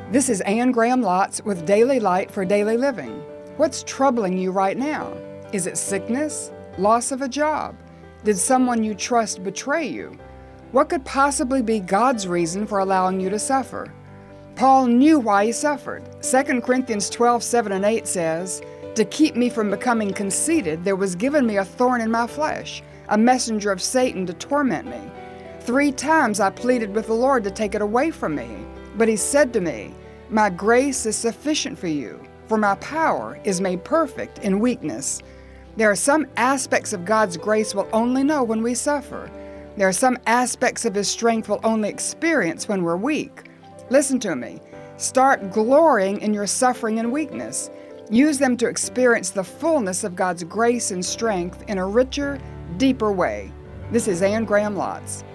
This is Anne Graham Lotz with Daily Light for Daily Living. What's troubling you right now? Is it sickness? Loss of a job? Did someone you trust betray you? What could possibly be God's reason for allowing you to suffer? Paul knew why he suffered. 2 Corinthians 12:7-8 says, "To keep me from becoming conceited, there was given me a thorn in my flesh, a messenger of Satan to torment me. 3 times I pleaded with the Lord to take it away from me. But he said to me, 'My grace is sufficient for you, for my power is made perfect in weakness.'" There are some aspects of God's grace we'll only know when we suffer. There are some aspects of His strength we'll only experience when we're weak. Listen to me. Start glorying in your suffering and weakness. Use them to experience the fullness of God's grace and strength in a richer, deeper way. This is Anne Graham Lotz.